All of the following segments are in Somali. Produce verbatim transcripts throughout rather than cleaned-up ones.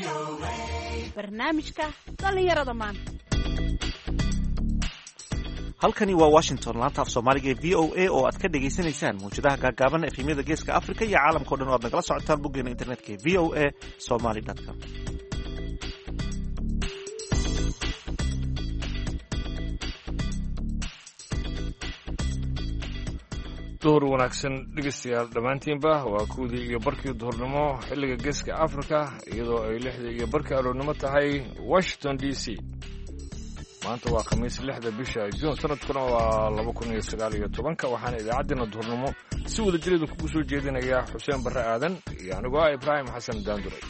barnaamijka dhalinyarada maanta. halkani waa Washington, laanta af Soomaaliga ee V O A oo aad ka dhageysanaysaan muujadaha gaagaaban efemyada geeska Afrika iyo caalamka oo dhan oo aad nagala socotaan boggeena internetka ee v o a somali dot com. duhur wanaagsan dhegeystayaal dhammaantiinba waa kuwdii iyo barkii duhurnimo xilliga geeska Afrika iyadoo ay lixdii iyo barkii aroornimo tahay Washington D C. maanta waa khamiis lixda bisha Juun sanadkuna waa laba kun iyo sagaal iyo tobanka waxaana idaacaddeenna duhurnimo si wada jireed kugu soo jeedinaya Xuseen Barre Aadan iyo anigoo ah Ibraahim Xasan Daanduray.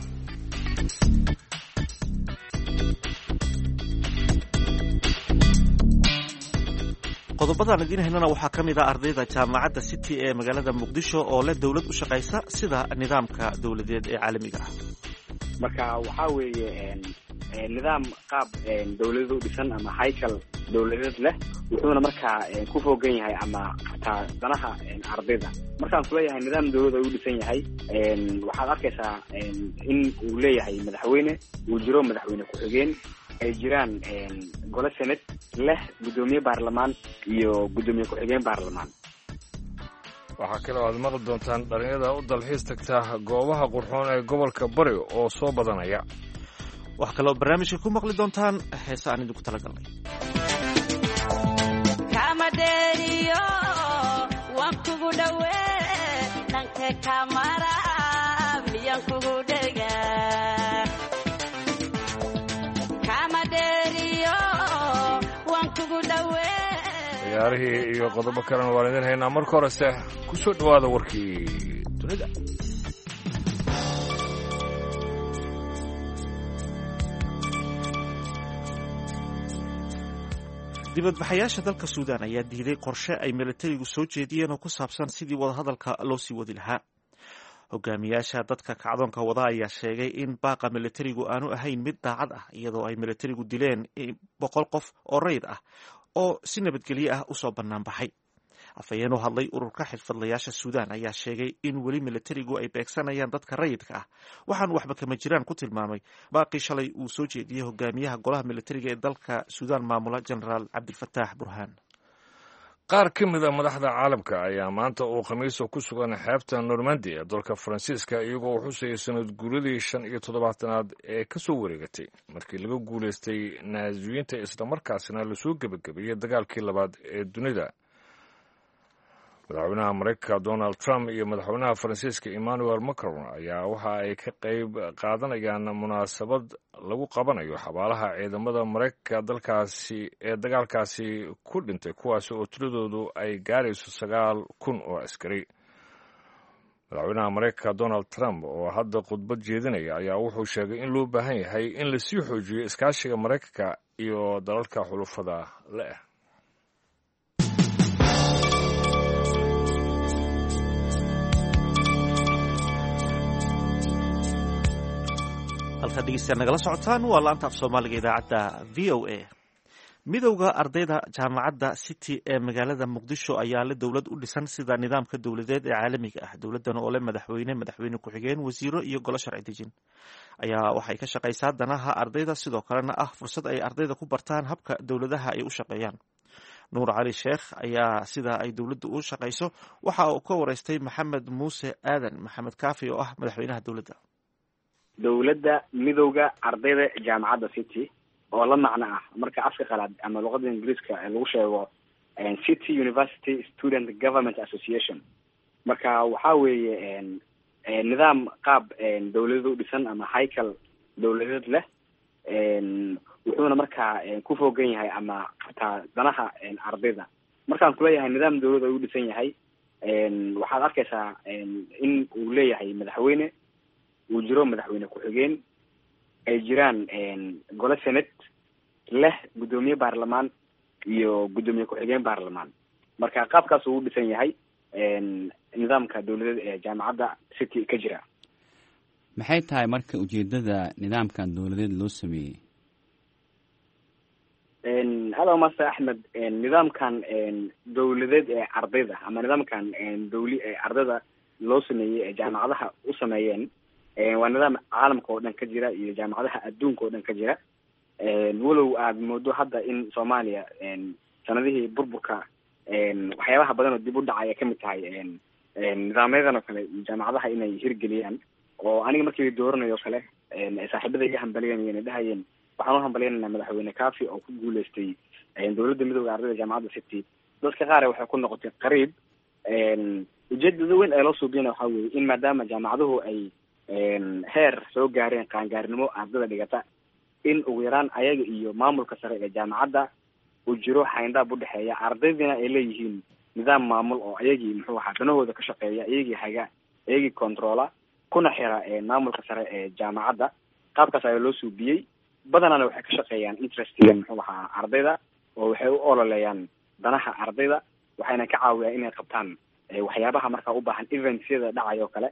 qodobada idin heynana waxaa ka mid ah ardayda jaamacadda City ee magaalada Muqdisho oo leh dawlad u shaqeysa sida nidaamka dawladeed ee caalamiga ah. marka waxa weeye nidaam qaab dawladda u dhisan ama haykal dawladeed leh wuxuuna markaa ku fogan yahay ama qataa danaha ardayda. markaan ku leeyahay nidaam dawladda u dhisan yahay waxaad arkaysaa in uu leeyahay madaxweyne uu jiro madaxweyne ku xigeen ay jiraan gole senate leh gudoomiye baarlamaan iyo gudoomiye ku xigeen baarlamaan. waxaa kale oo aad maqli doontaan dhalinyarada u dalxiis tagta goobaha qurxoon ee gobolka Bari oo soo badanaya. wax kale oo barnaamijka ku maqli doontaan heesa aan idinku talagalnay. kama dheeriyo waan kugu dhawee dhanka kamara miyaan kugu dhegaa kama dheeriyo waan kugu dhawee. ciyaarihii iyo qodobo kalena waan idin haynaa. marka horese ku soo dhawaada warkii dunida. dibadbaxayaasha dalka Suudaan ayaa diiday qorshe ay militarigu soo jeediyeen oo ku saabsan sidii wadahadalka loo sii wadi lahaa. hogaamiyaasha dadka kacdoonka wada ayaa sheegay in baaqa militarigu aanu ahayn mid daacad ah iyadoo ay militarigu dileen boqol qof oo rayid ah oo si nabadgelyo ah usoo bannaan baxay. afhayeen u hadlay ururka xirfadlayaasha Suudaan ayaa sheegay in weli militarigu ay beegsanayaan dadka rayidka ah waxaan waxba kama jiraan ku tilmaamay baaqii shalay uu soo jeediyey hogaamiyaha golaha militariga ee dalka Suudaan maamula Generaal Cabdilfataax Burhaan. qaar ka mid a madaxda caalamka ayaa maanta uu khamiiso ku sugan xeebta Normandy ee dalka Faransiiska iyagoo u xusayay sanad guuradii shan iyo toddobaatanaad ee ka soo wareegatay markii laga guulaystay Naaziyiinta isla markaasina la soo gabagabeeyay dagaalkii labaad ee dunida. madaxweynaha Mareykanka Donald Trump iyo madaxweynaha Faransiiska Emmanuel Macron ayaa waxa ay ka qayb qaadanayaan munaasabad lagu qabanayo xabaalaha ciidamada Mareykanka dalkaasi ee dagaalkaasi ku dhintay kuwaas oo tiradoodu ay gaarayso sagaal kun oo askari. madaxweynaha Mareykanka Donald Trump oo hadda khudbad jeedinaya ayaa wuxuu sheegay in loo baahan yahay in la sii xoojiyo iskaashiga Mareykanka iyo dalalka xulafada leh. halka dhegeystayaal nagala socotaan waa laanta af Soomaaliga idaacadda V O A. midowga ardayda jaamacadda City ee magaalada Muqdisho ayaa la dawlad u dhisan sida nidaamka dawladeed ee caalamiga ah. dawladdan oo leh madaxweyne madaxweyne ku xigeen wasiiro iyo golo sharci dejin ayaa waxay ka shaqaysaa danaha ardayda sidoo kalena ah fursad ay ardayda ku bartaan habka dawladaha ay u shaqeeyaan. nuur cali sheekh ayaa sida ay dawladdu u shaqayso waxa uu ka wareystay Maxamed Muuse Aadan Maxamed Kaafi oo ah madaxweynaha dawladda. dawladda midowga ardayda jaamacadda City oo la macno ah marka afka qalaad ama luqadda Ingiriiska lagu sheego City University Student Government Association. marka waxa weeye nidaam qaab dawladda u dhisan ama haykal dawladeed leh wuxuuna markaa ku fogan yahay ama qataa danaha ardayda. markaan ku leeyahay nidaam dawladda u dhisan yahay waxaad arkaysaa in uu leeyahay madaxweyne uu jiro madaxweyne ku xigeen ay jiraan gole senate leh gudoomiye baarlamaan iyo gudoomiye ku xigeen baarlamaan. marka qaabkaas uu dhisan yahay nidaamka dawladeed ee jaamacadda City ka jira. maxay tahay marka ujeedada nidaamkan dawladeed loo sameeyey? halo master Axmed, nidaamkan dawladeed ee ardayda ama nidaamkan dawli ee ardayda loo sameeyey ee jaamacadaha u sameeyeen waa nidaam caalamka oo dhan ka jira iyo jaamacadaha adduunka oo dhan ka jira walow aad moodo hadda in Soomaaliya sanadihii burburka waxyaabaha badan oo dib u dhacay ay kamid tahay nidaamyadan oo kale jaamacadaha inay hirgeliyaan oo aniga markii dooranayo kale saaxiibada iga hambaliyeen inay dhahayeen waxaan u hambaliyeenaa madaxweyne Kaafi oo ku guuleystay dowladda midowga ardayda jaamacadda City dadka qaar waxay ku noqotay qariib ujeedada weyn ee loo suubiyana waxaa weeye in maadaama jaamacaduhu ay heer soo gaareen qaangaarnimo ardayda dhigata in ugu yaraan ayaga iyo maamulka sare ee jaamacadda uu jiro xayndaab u dhexeeya ardaydina ay leeyihiin nidaam maamul oo ayagii muxuu ahaa danahooda ka shaqeeya ayagii haga ayagii controla kuna xira maamulka sare ee jaamacadda qaabkaas ayaa loo suubiyey badanana waxay ka shaqeeyaan interestiga muxuu ahaa ardayda oo waxay u ololeeyaan danaha ardayda waxayna ka caawiyaan inay qabtaan waxyaabaha markaa u baahan eventyada dhacay oo kale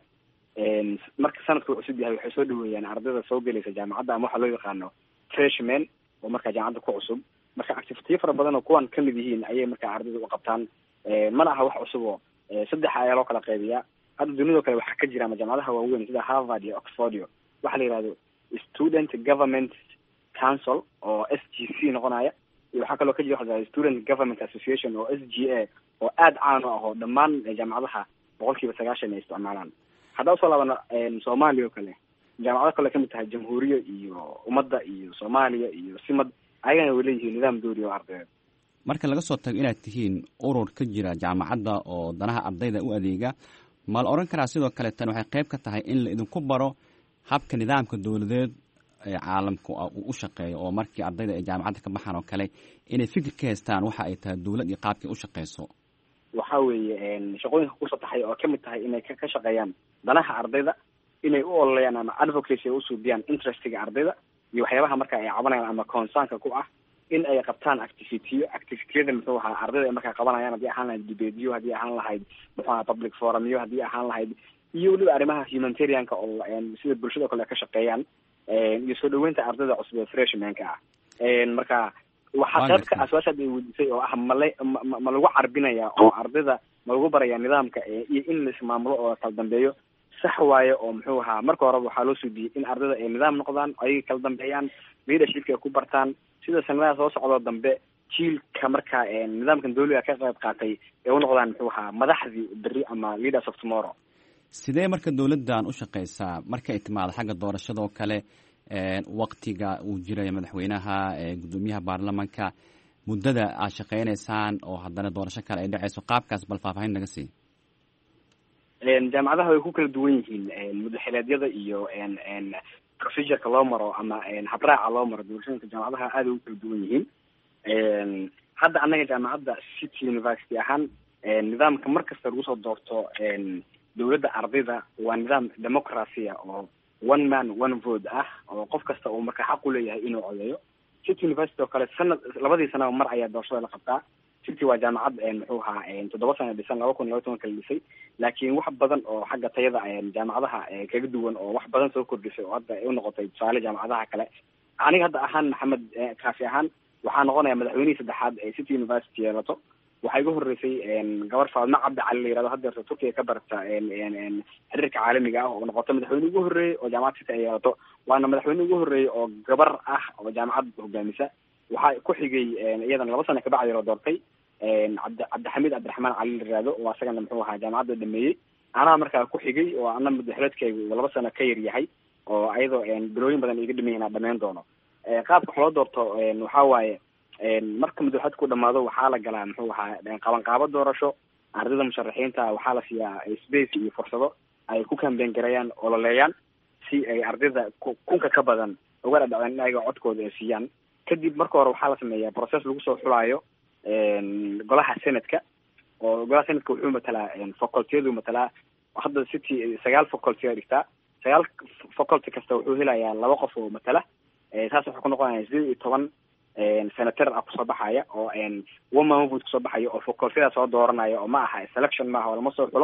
marka sanadka wuxuu cusub yahay waxay soo dhaweeyaan ardayda soo gelaysa jaamacadda ama waxaa loo yaqaano freshman oo markaa jaamacadda ku cusub marka activitiyo fara badan oo kuwan kamid yihiin ayay markaa ardayda u qabtaan mana aha wax cusub oo saddex ayaa loo kala qaybiyaa hadda dunidao kale waxaa ka jira ama jaamacadaha waaweyn sida Harvard iyo Oxford iyo waxaa la yihahdo Student Government Council oo S G C noqonaya iyo waxaa kaloo ka jira waxaa Student Government Association oo S G A oo aad caan u ah oo dhammaan jaamacadaha boqolkiiba sagaashan ay isticmaalaan hadda usoo laabana Soomaaliya oo kale jaamacado kale kamid tahay jamhuuriya iyo ummadda iyo Soomaaliya iyo simad ayagana way leeyihiin nidaam doori oo ardayda marka laga soo tago inaad tihiin urur ka jira jaamacadda oo danaha ardayda u adeega ma la oran karaa sidoo kale tan waxay qayb ka tahay in la idinku baro habka nidaamka dowladeed ee caalamku uu u shaqeeyo oo markii ardayda ay jaamacadda ka baxaan oo kale inay fikir ka haystaan waxa ay tahay dowlad iyo qaabkii u shaqeyso waxa weeye shaqooyinka ku sataxay oo kamid tahay inay ka shaqeeyaan danaha ardayda inay u ololeeyaan ama advocacy u suubiyaan interestiga ardayda iyo waxyaabaha marka ay cabanayaan ama concernka ku ah in ay qabtaan activity activity-yada muxuu ahaa ardayda ay markaa qabanayaan haddii ahaan lahayd debate-yo haddii ahaan lahayd muxuu ahaa public forum-yo haddii ahaan lahayd iyo weliba arrimaha humanitarianka oo sida bulshada o kale ka shaqeeyaan iyo soo dhaweynta ardayda cusub ee freshmanka ah marka waxaa qaybka aswaashaad ay weydiisay oo ah mala ma lagu carbinaya oo ardayda ma lagu baraya nidaamka iyo in la ismaamulo oo kala dambeeyo sax waaye oo muxuu ahaa marka horeba waxaa loo suubiyey in ardayda ay nidaam noqdaan ayay kala dambeeyaan leadershipka ay ku bartaan sida sanadaha soo socdoo dambe jiilka markaa nidaamkan dawliga ka qayb qaatay ee u noqdaan muxuu ahaa madaxdii berri ama leaders of tomorrow sidee marka dowladdan u shaqeysaa marka ay timaado xagga doorashada oo kale waktiga uu jiraya madaxweynaha gudoomiyaha baarlamanka muddada aad shaqeynaysaan oo haddana doorasho kale ay dhaceyso qaabkaas bal faahfaahin naga sii jaamacadaha way ku kala duwan yihiin mudaxileedyada iyo procedureka loo maro ama habraaca loo maro doorashooyinka jaamacadaha aada ugu kala duwan yihiin hadda annaga jaamacadda City University ahaan nidaamka markasta lagu soo doorto dowladda ardayda waa nidaam democracy oo one man one vote ah oo qof kasta uu marka xaq u leeyahay inuu codeeyo City University oo kale sanad labadii sano mar ayaa doorashada la qabtaa City waa jaamacad muxuu ahaa toddoba sano dhisan laba kun iyo toban kala dhisay laakiin wax badan oo xagga tayada jaamacadaha kaga duwan oo wax badan soo kordhisay oo hadda ay u noqotay tusaale jaamacadaha kale aniga hadda ahaan Maxamed Kaafi ahaan waxaa noqonaya madaxweynihii saddexaad ee City University yeelato waxaa iga horeysay gabar Faadma Cabdi Cali la yirahdo hadda Turkiga ka barata xiriirka caalamiga ah oo noqotay madaxweyne ugu horeeyay oo jaamacad City ay yeelato waana madaxweyne ugu horeeyay oo gabar ah oo jaamacad hogaamisa waxaa ku xigay iyadana laba sano ka bacdi la doortay cabdi cabdixamiid cabdiraxmaan cali la yirahdo oo asagana muxuu ahaa jaamacadda dhameeyey anaa markaa ku xigay oo ana madaxweynekaygu laba sano ka yar yahay oo ayadoo bilooyin badan iga dhameeyay inaan dhameyn doono qaabka wax loo doorto waxaa waaye marka madaxweyne ku dhamaado waxaa la galaa muxuu ahaa qabanqaabo doorasho ardayda musharaxiinta waxaa la siiyaa space iyo fursado ay ku campaign gareeyaan ololeeyaan si ay ardayda kunka ka badan uga dhadhaceen in ayaga codkooda ay siiyaan kadib marka hore waxaa la sameeyaa process lagu soo xulaayo golaha senadka oo golaha senadka wuxuu matalaa facultiyadu matalaa hadda City sagaal faculty ay dhigtaa sagaal faculty kasta wuxuu helayaa laba qof oo matala taas wuxuu ku noqonayaa siddeed iyo toban senator ah kusoo baxaya oo one man vote kusoo baxaya oo facultyada soo dooranaya oo ma aha selection ma aha oo lama soo xulo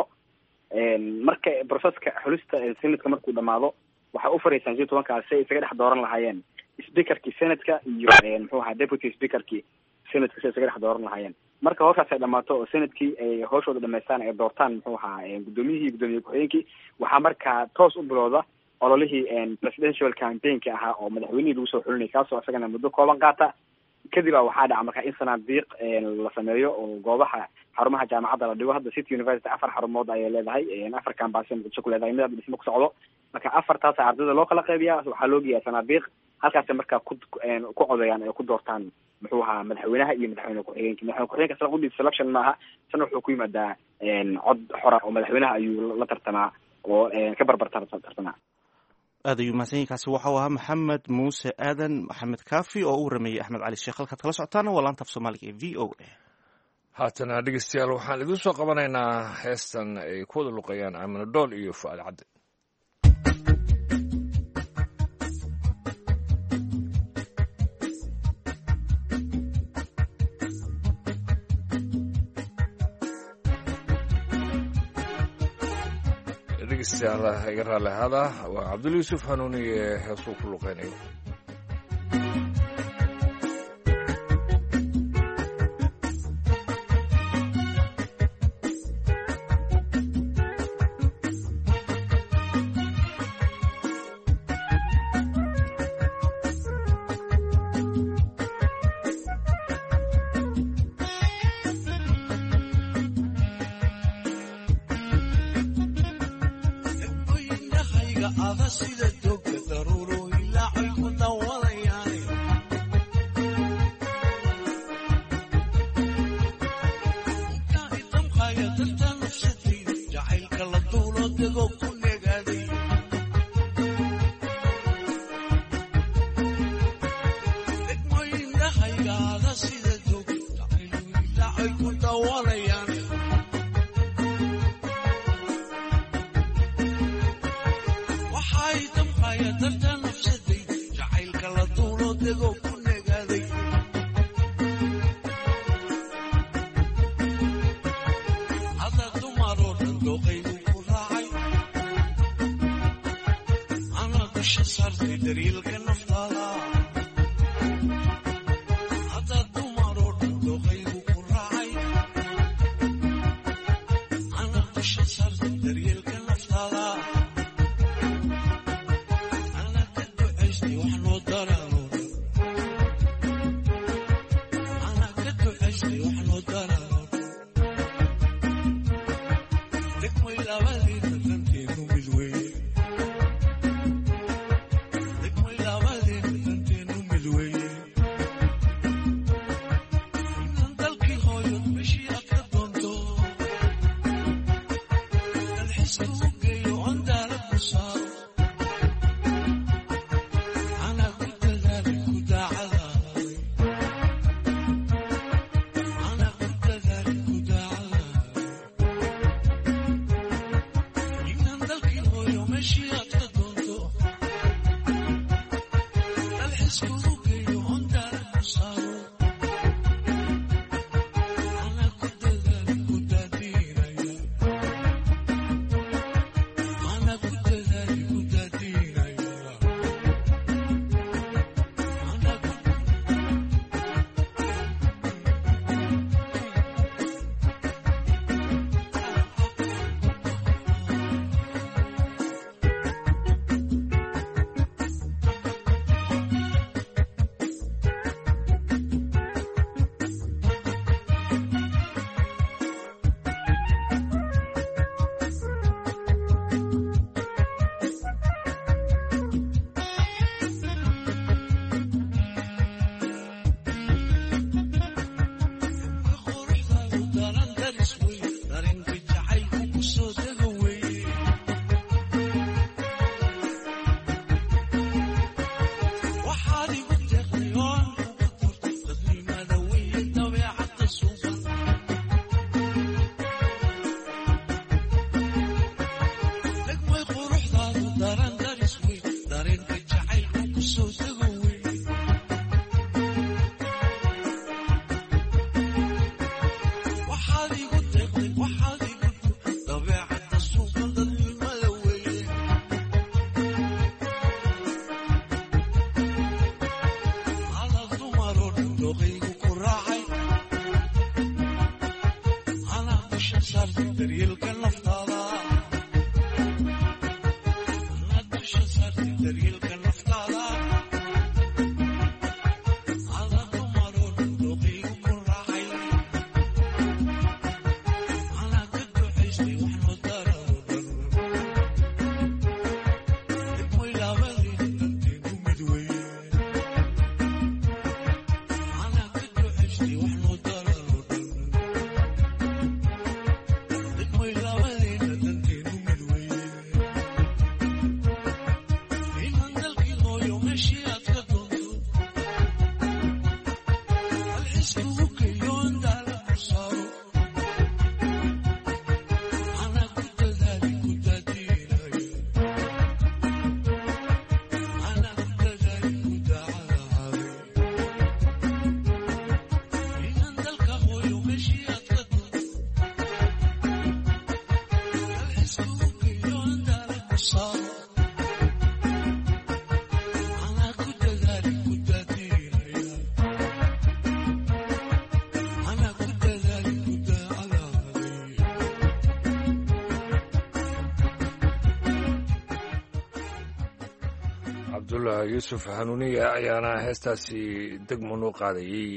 marka processka xulista senadka markuu dhamaado waxay u fariisaan siddeed iyo tobankaas si ay isaga dhex dooran lahaayeen speakerkii senadka iyo muxuu ahaa deputy speakerkii senadka si ay isaga dhex dooran lahaayeen marka howshaas ay dhamaato oo senadkii ay howshooda dhamaystaan ay doortaan muxuu ahaa gudoomiyihii gudoomiye ku-xigeenkii waxaa markaa toos u bilowda ololihii presidential campaignka ahaa oo madaxweynihii lagu soo xulinay kaasoo isagana muddo kooban qaata kadib a waxaa dhaca marka in sanaadiiq la sameeyo oo goobaha xarumaha jaamacadda la dhigo. hadda city university afar xarumood ayay leedahay, afar campasya muqdisho ku leedahay, mid dhismo ku socdo. marka afartaas ardayda loo kala qaybiya, waxaa loo geeyaa sanaadiiq, halkaas markaa ku ku codeeyaan ay ku doortaan muxuu ahaa madaxweynaha iyo madaxweyne ku-xigeenka. madaxweyne ku-xigeenka sala udhib selection maaha, sana wuxuu ku yimaadaa cod xora oo madaxweynaha ayuu la tartamaa oo ka barbar tartamaa. aad ayuu mahadsanyahy. kaasi waxau ahaa maxamed muuse aadan maxamed kaafi oo u warameeyey axmed cali sheekh. halkaad kala socotaana waa laanta af soomaaliga ee v o a. haatana dhegeystayaal waxaan idin soo qabanaynaa heestan ay ku wada luqeeyaan amino dhool iyo fu'aad cadde. dhegeystayaal iga raalli ahaada, waa cabdul yuusuf hanuuni ee heesuu ku luqeynayo. daryeelka naftaada cabdullah yuusuf hanuuniya ayaana heestaasi degmo noo qaadayey.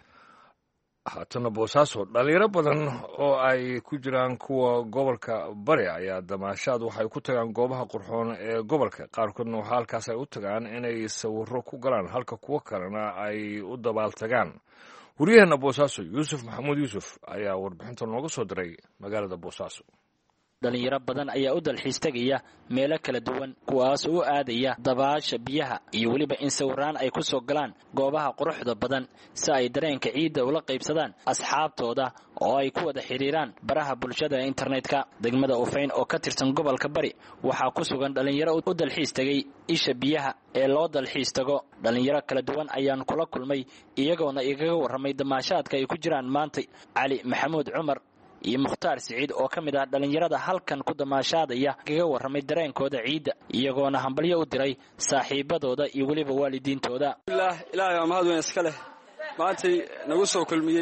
haatana boosaaso dhalinyaro badan oo ay ku jiraan kuwa gobolka bari ayaa damaashaad waxay ku tagaan goobaha qurxoon ee gobolka qaarkoodna waxaa halkaas ay u tagaan inay sawiro ku galaan halka kuwo kalena ay u dabaal tagaan. wariyaheenna boosaaso yuusuf maxamuud yuusuf ayaa warbixinta nooga soo diray magaalada boosaaso. dhalinyaro badan ayaa u dalxiis tegaya meelo kala duwan kuwaas oo aadaya dabaasha biyaha iyo weliba in sawiraan ay ku soo galaan goobaha quruxda badan si ay dareenka ciidda ula qaybsadaan asxaabtooda oo ay ku wada xiriiraan baraha bulshada ee internetka. degmada Ufayn oo ka tirsan gobolka Bari waxaa ku sugan dhalinyaro u dalxiis tegay isha biyaha ee loo dalxiis tago. dhalinyaro kala duwan ayaan kula kulmay iyagoona igaga warramay damaashaadka ay ku jiraan maanta. Cali Maxamuud Cumar iyo Mukhtaar Siciid oo ka mid ah dhalinyarada halkan ku damaashaadaya kaga warramay dareenkooda ciidda iyagoona hambalyo u diray saaxiibadooda iyo weliba waalidiintooda. ilaahay ilaahay mahad weyn iska leh maantay nagu soo kulmiyey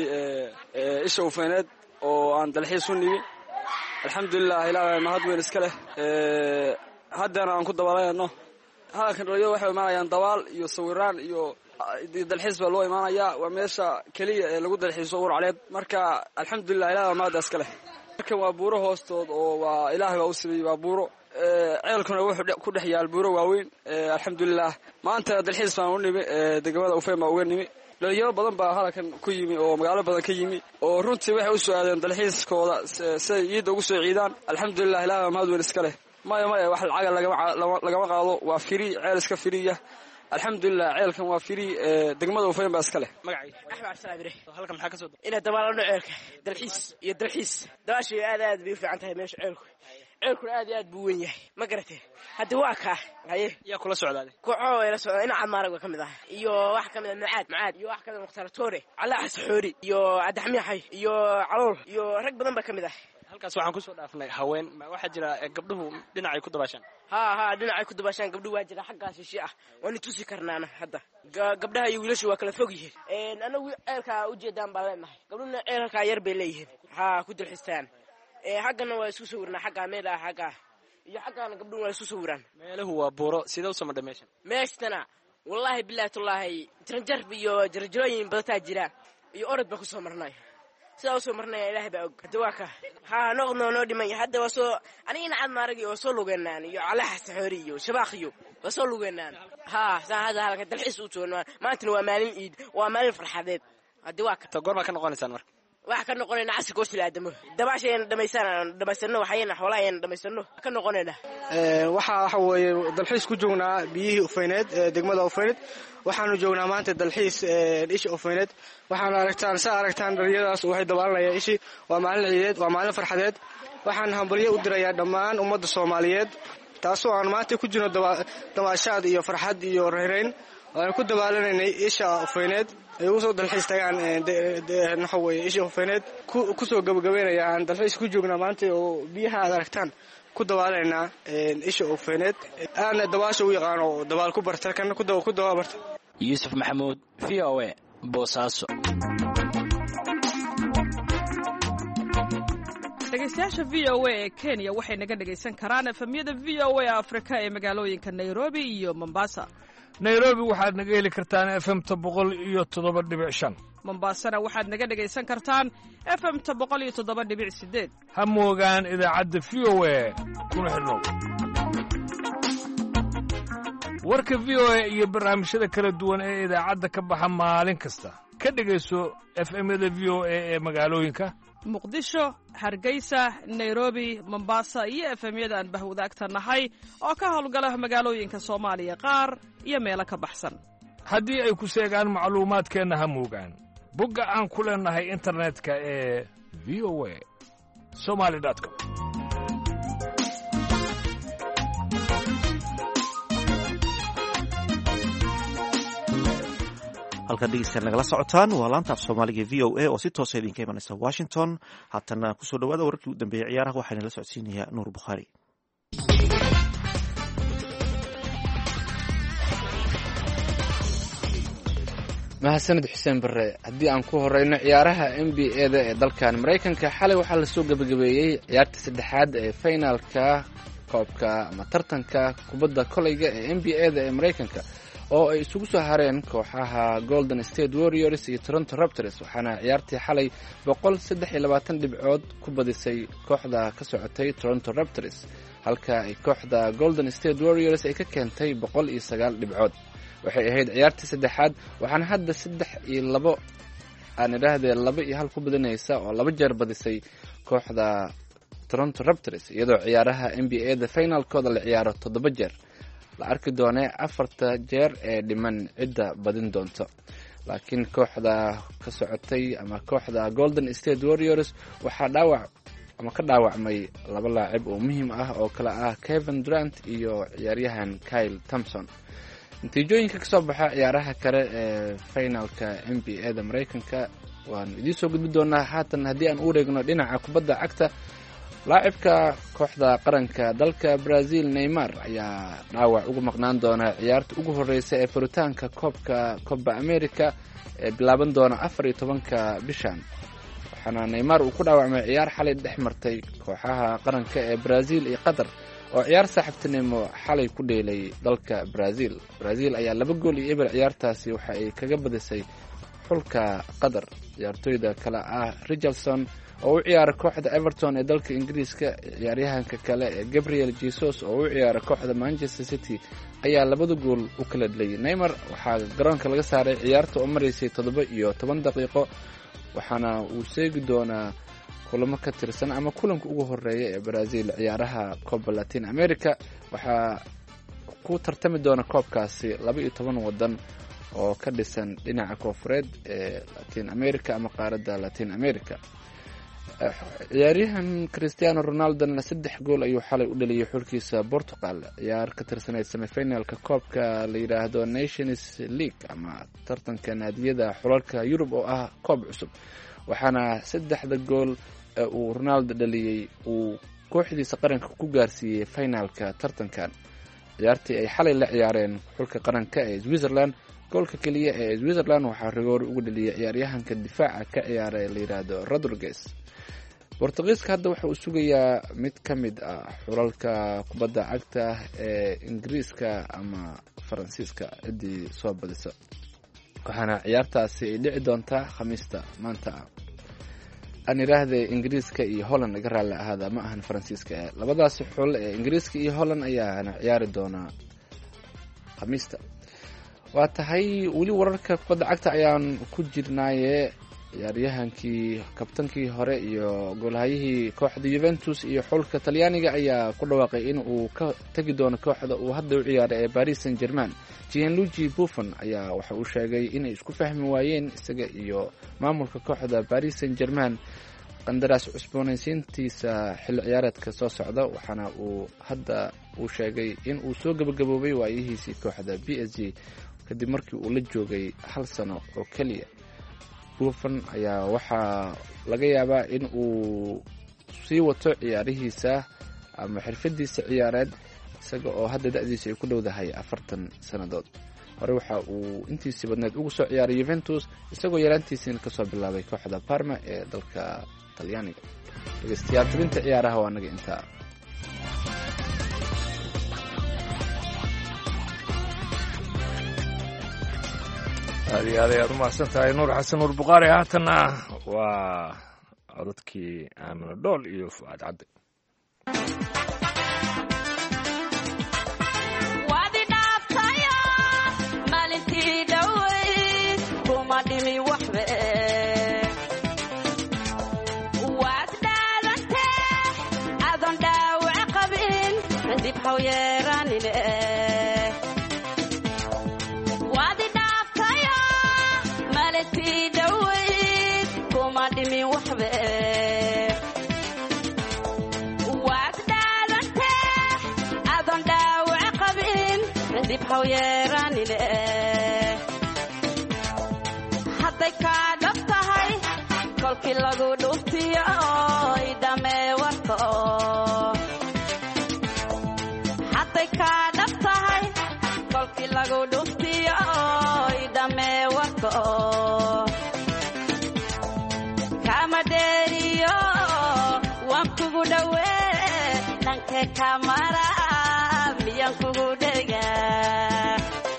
ee isha Ufayneed oo aan dalxiis u nimi. alxamdulillah ilaahay mahad weyn iska leh ee haddana aan ku dabaalayno. halkan dhalinyaro waxay imaanayaan dabaal iyo sawiraan iyo dalxiis baa loo imaanayaa. waa meesha kaliya ee lagu dalxiiso urcaleed. marka alxamdulillah ilaahay maada iska leh. markan waa buuro hoostood oo waa ilaahay baa u sameeyey waa buuro ceelkuna wuxuu ku dhex yaal buuro waaweyn. alxamdulillah maanta dalxiis baan u nimi degmada Ufayn baa uga nimi. dhalinyaro badan baa halkan ku yimi oo magaalo badan ka yimi oo runtii waxay u soo aadeen dalxiiskooda si ay ciidda ugu soo ciidaan. alxamdulillah ilaahay maad weyn iska leh. maya maya wax lacag lagama qaado waa free ceel iska free ah. alxamdulillah ceelkan waa free degmada Ufayn baa iska leh. magacayga Axmed Abdullah halkan maxaa ka soo ina dabaalano ceelka dalxiis iyo dalxiis daashii aad aad bay u fiican tahay meesha ceelku. ceelku aad aad buu weyn yahay ma garatay. hadda waa ka haye yaa kula socdaaday kooxo ila socda ina camaarag ka mid ah iyo wax ka mid ah macaad macaad iyo wax ka mid ah Mukhtaar Toore Allah Xasxoori iyo Adaxmiixay iyo Calool iyo rag badan ba ka mid ah. halkaas waxaan ku soo dhaafnay haween waxa jira gabdhuhu dhinacay ku dabaashaan. ha ha dhinacay ku dabaashaan gabdhuhu waa jira xaggaas shii ah waan tusi karnaana. hadda gabdhaha iyo wiilashu waa kala fog yihiin. een anagu ceelka u jeedaan baa leenahay gabdhuhuna ceelka yar bay leeyihiin ha ku dalxiistaan. ee xaggana waa isku sawirnaa xagga meel ah xagga iyo xaggana gabdhuhu waa isku sawiraan. meelahu waa buuro sidoo samadha meeshan meeshtana wallahi billahi tullahi tranjar iyo jarjarooyin badan jira iyo orod ba ku soo marnay sidaa soo marnay ilaahay baa og. hadda waa ka ha noqno noo dhimay. hadda waa soo aniga cad maarag iyo soo lugeynaan iyo Allah Xasxoori iyo Shabaqiyo waa soo lugeynaan. ha saa hada halka dalxiis u joogno maanta waa maalin ciid waa maalin farxadeed. hadda waa ka goorma ka noqonaysaan marka wax ka noqonayna casir goostil aadamo dabaasheen dhamaysan dhamaysano waxayna xoolaayeen dhamaysano ka noqonayna. ee waxa waxa weeye dalxiis ku joognaa biyihii Ufayneed ee degmada Ufayneed. waxaanu joognaa maanta dalxiis ee isha Ufayneed. waxaan aragtaan saa aragtaan dhalinyaradaas waxay dabaalanayaan ishi. waa maalin ciideed waa maalin farxadeed. waxaan hambalyo u dirayaa dhammaan ummadda Soomaaliyeed taasoo aan maanta ku jirno damaashaad iyo farxad iyo reereyn. waan ku dabaalanaynay isha Ufayneed ay u soo dalxiis tagaan waxa weeye isha Ufayneed ku soo gabagabeynayaan dalxiis ku joognaa maanta oo biyaha aad aragtaan ku dabaalanayna isha Ufayneed. aan dabaasha u yaqaano dabaal ku barta kan ku dawa ku dawa barta. Yuusuf Maxamuud V O A Boosaaso. dhegeystayaasha V O A ee Kenya waxay naga dhegeysan karaan efemyada V O A Afrika ee magaalooyinka Nairobi iyo Mombasa. nairobi waxaad naga heli kartaan f m ta boqol iyo toddoba dhibic shan. Mombasana waxaad naga dhegaysan kartaan f m ta boqol iyo toddoba dhibic sideed. ha moogaan idaacadda V O A kuna xidhnow. warka V O A iyo barnaamijyada kala duwan ee idaacadda ka baxa maalin kasta ka dhegayso f m-yada V O A ee magaalooyinka Muqdisho, Hargeysa, Nairobi, Mombasa iyo F M-yada aan bahwadaagta nahay oo ka howlgala magaalooyinka Soomaaliya qaar iyo meelo ka baxsan. haddii ay ku seegaan macluumaadkeenna ha moogaan bogga aan ku leenahay internetka ee v o a somali dot com. halkaad dhegeystayaal nagala socotaan waa laanta af soomaaliga v o a oo si toosa idinka imanaysa Washington. haatana kusoo dhawaada wararkii u dambeeyey ciyaaraha waxaana la socodsiinayaa Nuur Bukhaari. mahadsanid xuseen barre. haddii aan ku horeyno ciyaaraha N B A-da ee dalkan Maraykanka xalay waxaa lasoo gabagabeeyey ciyaarta saddexaad ee finaalka koobka ama tartanka kubadda koleyga ee n b a da ee maraykanka oo ay isugu soo hareen kooxaha golden state warriors iyo toronto raptors waxaana ciyaartii xalay boqol saddex iyo labaatan dhibcood ku badisay kooxda ka socotay toronto raptors halka ay kooxda golden state warriors ay ka keentay boqol iyo sagaal dhibcood waxay ahayd ciyaartii saddexaad waxaana hadda saddex iyo labo aan idhaahdee laba iyo hal ku badinaysa oo laba jeer badisay kooxda toronto raptors iyadoo ciyaaraha n b a da finalkooda la ciyaaro toddoba jeer la arki doonee afarta jeer ee dhiman cidda badin doonto laakiin kooxda ka socotay ama kooxda golden state warriors waxaa dhaawac ama ka dhaawacmay laba laacib oo muhiim ah oo kale ah kevin durant iyo ciyaaryahan kyle thompson natiijooyinka kasoo baxa ciyaaraha kale ee finalka n b a da maraykanka waanu idiin soo gudbi doonaa haatan haddii aan u wareegno dhinaca kubadda cagta laacibka kooxda qaranka dalka brazil neymar ayaa dhaawac uga maqnaan doona ciyaarta ugu horeysa ee furitaanka koobka coba america ee bilaaban doona afar iyo tobanka bishan waxaana neymar uu ku dhaawacmay ciyaar xalay dhex martay kooxaha qaranka ee brazil iyo qatar oo ciyaar saaxiibtinimo xalay ku dheelay dalka brazil brazil ayaa laba gool iyo eber ciyaartaasi waxa ay kaga badisay xulka qatar ciyaartooyda kale ah richardson oo u ciyaara kooxda everton ee dalka ingiriiska ciyaaryahanka kale ee gabriel jesus oo u ciyaara kooxda manchester city ayaa labada gool u kala dhaliyay neymar waxaa garoonka laga saaray ciyaarta oo maraysay toddoba iyo toban daqiiqo waxaana uu seegi doonaa kulamo ka tirsan ama kulanka ugu horeeya ee brazil ciyaaraha coba latin america waxaa ku tartami doona koobkaasi laba iyo toban wadan oo ka dhisan dhinaca koofureed ee latin america ama qaaradda latin america ciyaaryahan cristiano ronaldona saddex gool ayuu xalay u dhaliyay xulkiisa portugal ciyaar ka tirsaneyd semifinalka koobka la yidhaahdo nations league ama tartanka naadiyada xulalka yurub oo ah koob cusub waxaana saddexda gool ee uu ronaldo dhaliyey uu kooxdiisa qaranka ku gaarsiiyey finalka tartankan ciyaartii ay xalay la ciyaareen xulka qaranka ee switzerland goolka keliya ee switzerland waxaa rigoor ugu dhaliyay ciyaaryahanka difaaca ka ciyaara ee la yidhaahdo rodriguez bortugiiska hadda waxa uu sugayaa mid ka mid ah xulalka kubadda cagta ee ingiriiska ama faransiiska ciddii soo badisa waxaana ciyaartaasi ay dhici doontaa khamiista maanta ah aan idhaahday ingiriiska iyo holland iga raalli ahaada ma ahan faransiiska labadaasi xul ee ingiriiska iyo holland ayaana ciyaari doonaa khamiista waa tahay weli wararka kubadda cagta ayaan ku jirnaaye ciyaaryahankii kabtankii hore iyo goolhayihii kooxda Juventus iyo xulka Talyaaniga ayaa ku dhawaaqay in uu ka tagi doono kooxda uu hadda u ciyaaray ee Paris Saint-Germain. Gianluigi Buffon ayaa waxa uu sheegay inay isku fahmi waayeen isaga iyo maamulka kooxda Paris Saint-Germain qandaraas cusboonaysiintiisa xilli ciyaareedka soo socda, waxaana uu hadda uu sheegay in uu soo gabagaboobay waayihiisii kooxda P S G kadib markii uu la joogay hal sano oo kaliya. Buffon ayaa waxaa laga yaabaa in uu sii wato ciyaarihiisa ama xirfadiisa ciyaareed isaga oo hadda da'diisa ay ku dhowdahay afartan sannadood. Hore waxa uu intiisii badneed ugu soo ciyaaray Juventus isagoo yaraantiisiina kasoo bilaabay kooxda Parma ee dalka Talyaaniga. Dhegeystayaal tabinta ciyaaraha waa naga intaa. aad iyo aad ayaad umahadsan tahay nuur xasan nuur bukhaari. haatanna waa codadkii aamino dhool iyo fu'aad cadde. waadi dhaaftayo maalintii dhowey kuma dhimi waxbe waad dhaadante adoon dhaawac qabin dib haw yeeraanine waad dhaadante adoon dhaawac qabin dib haw yeeraanine hadday kaa dhab tahay kolkii lagu dhuftiyo oy dhamee warka hadday kaa dhab tahay kolkii lagu dhuftiyo oy dhamee warka dhanka kamara miyan kugu dhegaa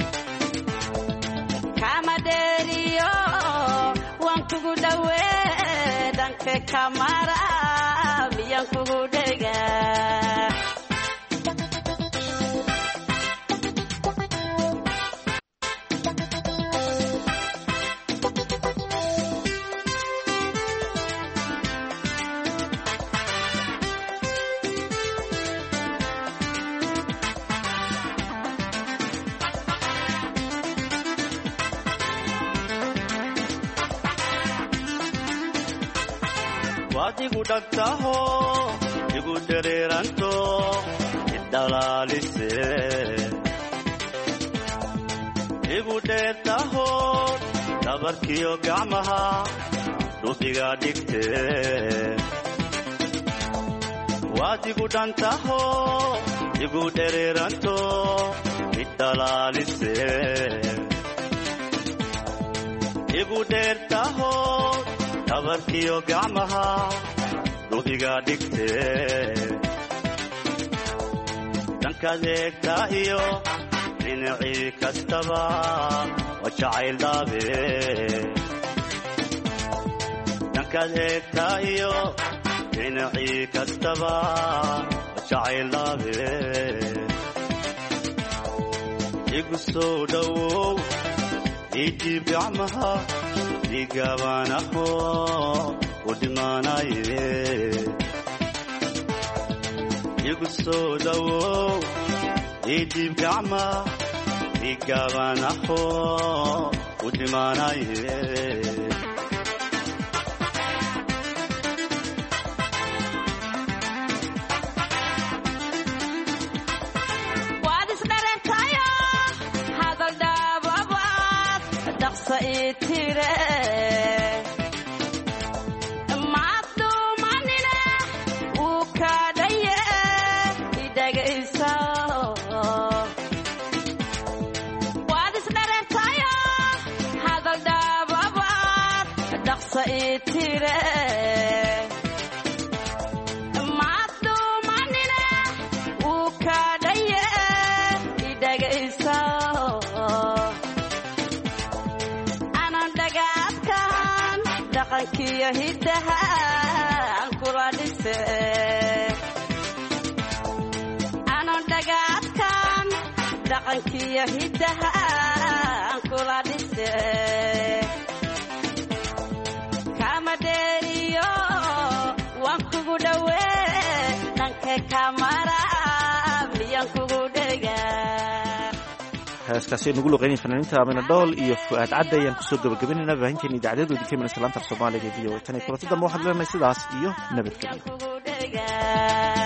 kama dheeriyo waan kugu dhawee dhanka kamara miyan kugu dhegaa waadigu dhagtaho igu dareeranto idhalaalise igu dheertaho dhabarkiyo gacmaha dhubiga dhigte waadigu dhantaho igu dareeranto idhalaalise igu dheertaho dhabarkiyo gacmaha dhubiga dhigte dhankaad eegtaa iyo dhinacii kastaba waa jacayl dhaabe dhankaad eegtaa iyo dhinacii kastaba waa jacayl dhaabe igu soo dhowow idiib gacmaha digaabanaho u dhimaanaye igu soo dhowow idiib gacma digaabanaho u dhimaanaye waad isdharentayo hadal dhaababaad dhaqsa ii tire maaduumanine wuu kaadhaye idhagayso anan dhagaadkan dhaqankiyo hiddaha aan kula dhise anan dhagaadkan dhaqankiyo hiddaha aan kula dhise dheeriyo waan kugu dhawee dhanka kamara miyan kugu dhegaa heeskaasi nugu luqeynay fanaaniinta amina dhool iyo fu'aad cadde ayaan kusoo gabagabaynayna baahinteena idaacadeedoodii ka imanaysa laanta af soomaaliga v o tan iyo kulanta dambe waxaan leenahay sidaas iyo nabadgelyo